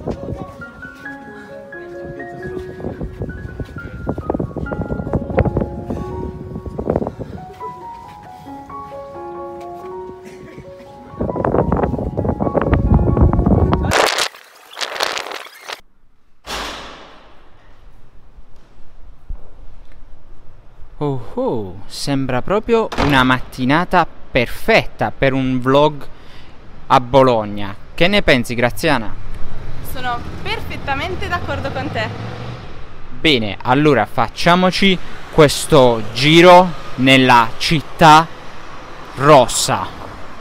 Sembra proprio una mattinata perfetta per un vlog a Bologna. Che ne pensi, Graziana? Sono perfettamente d'accordo con te. Bene, allora facciamoci questo giro nella città rossa.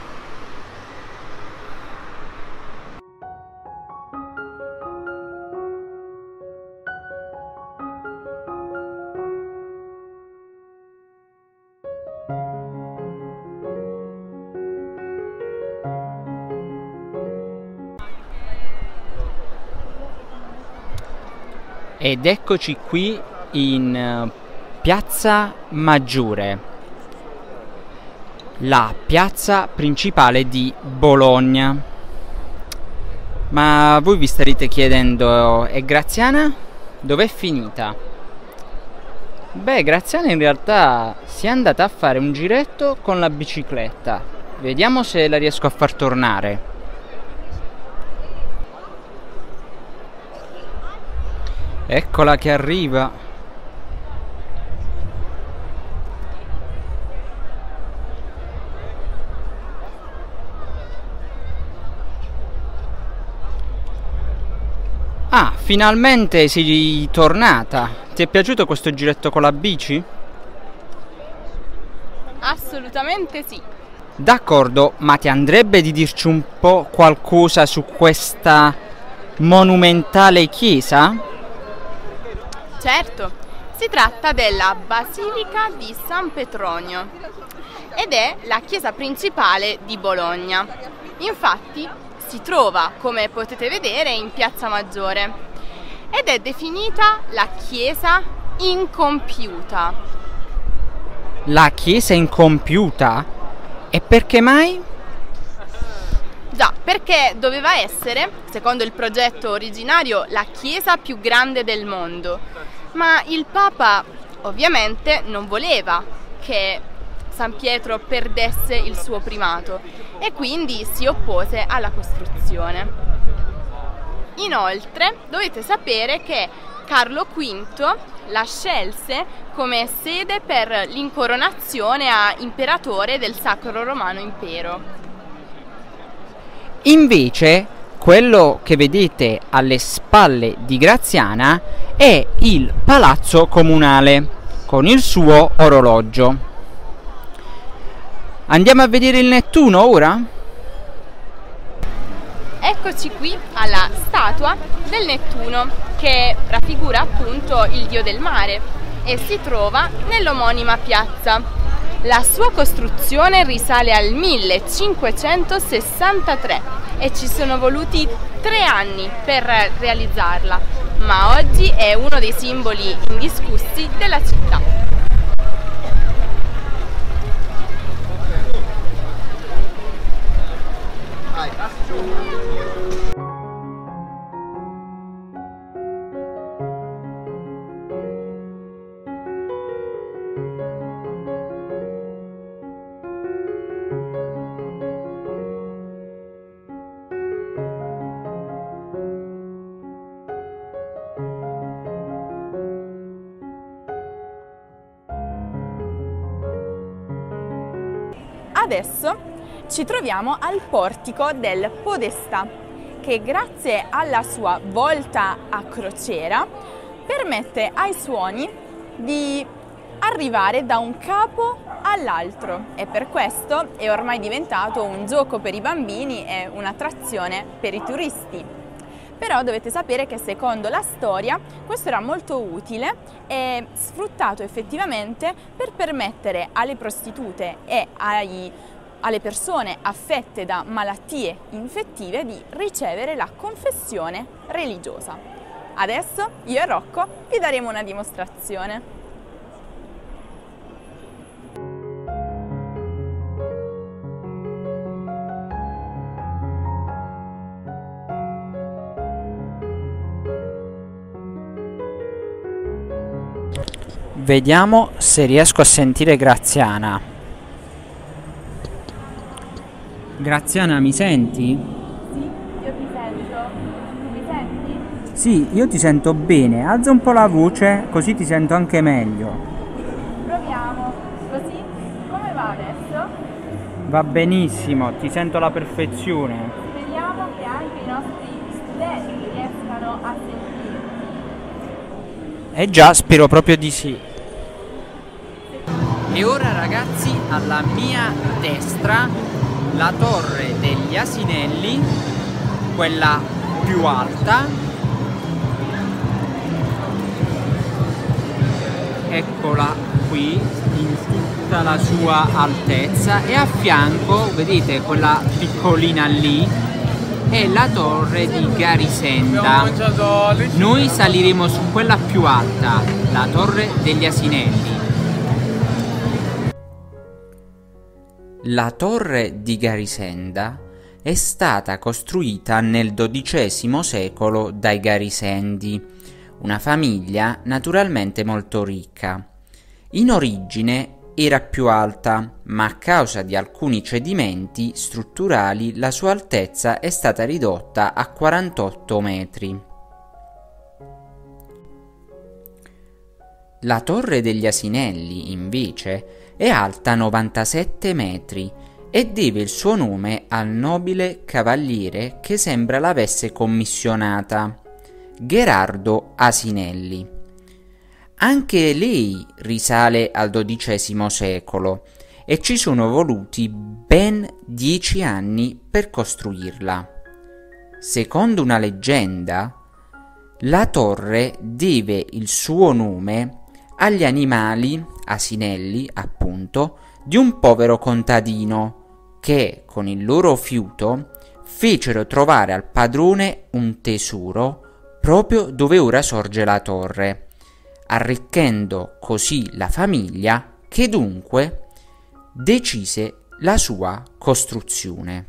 Ed eccoci qui in Piazza Maggiore, la piazza principale di Bologna. Ma voi vi starete chiedendo, e Graziana dov'è finita? Beh, Graziana in realtà si è andata a fare un giretto con la bicicletta. Vediamo se la riesco a far tornare. Eccola che arriva. Ah, finalmente sei tornata. Ti è piaciuto questo giretto con la bici? Assolutamente sì. D'accordo, ma ti andrebbe di dirci un po' qualcosa su questa monumentale chiesa? Certo, si tratta della Basilica di San Petronio ed è la chiesa principale di Bologna. Infatti si trova, come potete vedere, in Piazza Maggiore ed è definita la chiesa incompiuta. La chiesa incompiuta? E perché mai? Già, perché doveva essere, secondo il progetto originario, la chiesa più grande del mondo, ma il Papa ovviamente non voleva che San Pietro perdesse il suo primato e quindi si oppose alla costruzione. Inoltre dovete sapere che Carlo V la scelse come sede per l'incoronazione a imperatore del Sacro Romano Impero. Invece, quello che vedete alle spalle di Graziana è il palazzo comunale con il suo orologio. Andiamo a vedere il Nettuno ora? Eccoci qui alla statua del Nettuno che raffigura appunto il dio del mare e si trova nell'omonima piazza. La sua costruzione risale al 1563 e ci sono voluti 3 anni per realizzarla, ma oggi è uno dei simboli indiscussi della città. Adesso ci troviamo al portico del Podestà, che grazie alla sua volta a crociera permette ai suoni di arrivare da un capo all'altro e per questo è ormai diventato un gioco per i bambini e un'attrazione per i turisti. Però dovete sapere che secondo la storia questo era molto utile e sfruttato effettivamente per permettere alle prostitute e alle persone affette da malattie infettive di ricevere la confessione religiosa. Adesso io e Rocco vi daremo una dimostrazione. Vediamo se riesco a sentire Graziana. Graziana, mi senti? Sì, io ti sento. Tu mi senti? Sì, io ti sento bene. Alza un po' la voce, così ti sento anche meglio. Proviamo. Così? Come va adesso? Va benissimo, ti sento alla perfezione. Speriamo che anche i nostri studenti riescano a sentire. Già, spero proprio di sì. E ora ragazzi, alla mia destra, la torre degli Asinelli, quella più alta. Eccola qui, in tutta la sua altezza, e a fianco, vedete quella piccolina lì, è la torre di Garisenda. Noi saliremo su quella più alta, la torre degli Asinelli. La torre di Garisenda è stata costruita nel XII secolo dai Garisendi, una famiglia naturalmente molto ricca. In origine era più alta, ma a causa di alcuni cedimenti strutturali la sua altezza è stata ridotta a 48 metri. La torre degli Asinelli, invece, è alta 97 metri e deve il suo nome al nobile cavaliere che sembra l'avesse commissionata, Gherardo Asinelli. Anche lei risale al XII secolo e ci sono voluti ben 10 anni per costruirla. Secondo una leggenda, la torre deve il suo nome agli animali, asinelli appunto, di un povero contadino che, con il loro fiuto, fecero trovare al padrone un tesoro proprio dove ora sorge la torre, arricchendo così la famiglia che dunque decise la sua costruzione.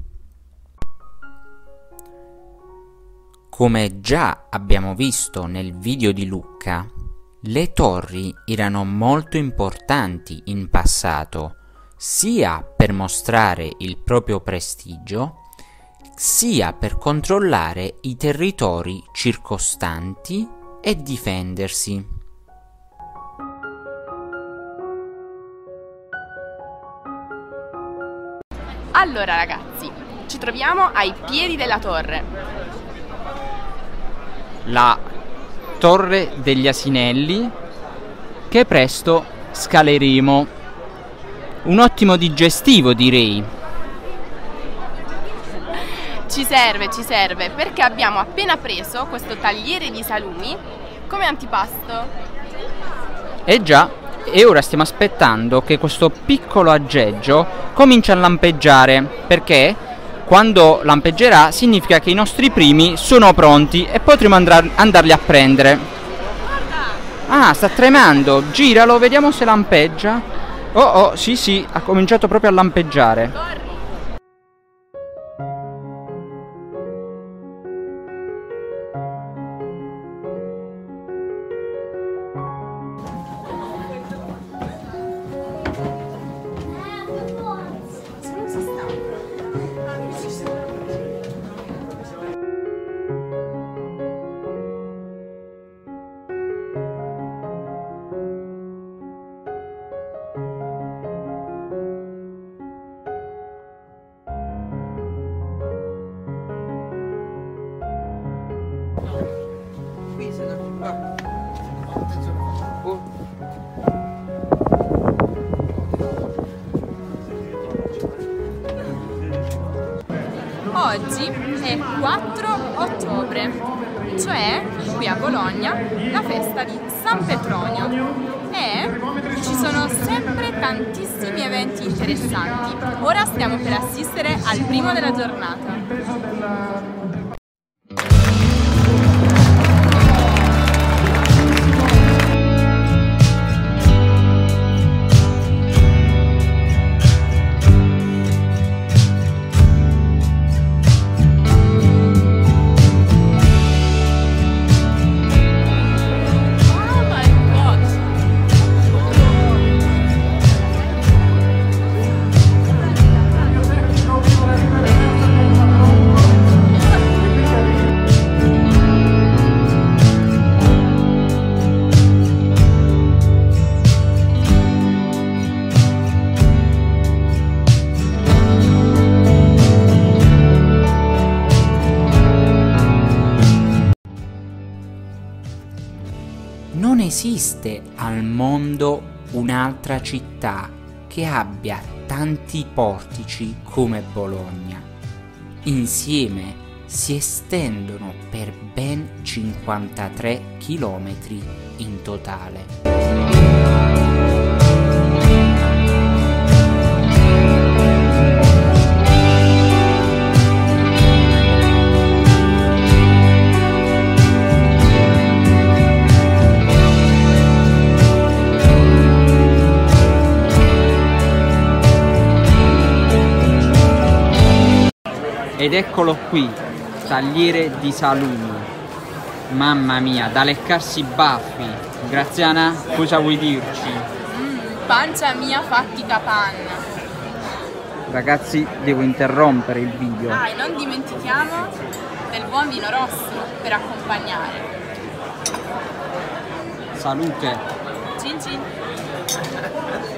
Come già abbiamo visto nel video di Lucca, le torri erano molto importanti in passato, sia per mostrare il proprio prestigio, sia per controllare i territori circostanti e difendersi. Allora ragazzi, ci troviamo ai piedi della torre. La torre degli Asinelli, che presto scaleremo. Un ottimo digestivo, direi. Ci serve, perché abbiamo appena preso questo tagliere di salumi come antipasto. Già, e ora stiamo aspettando che questo piccolo aggeggio cominci a lampeggiare, perché quando lampeggerà significa che i nostri primi sono pronti e potremo andarli a prendere. Ah, sta tremando, giralo, vediamo se lampeggia. Oh, sì, ha cominciato proprio a lampeggiare. Oggi è 4 ottobre, cioè qui a Bologna la festa di San Petronio, e ci sono sempre tantissimi eventi interessanti. Ora stiamo per assistere al primo della giornata. esiste al mondo un'altra città che abbia tanti portici come Bologna. Insieme si estendono per ben 53 chilometri in totale. Ed eccolo qui, tagliere di salumi. Mamma mia, da leccarsi i baffi. Graziana, cosa vuoi dirci? Pancia mia fattica panna. Ragazzi, devo interrompere il video. E non dimentichiamo del buon vino rosso per accompagnare. Salute! Cin cin!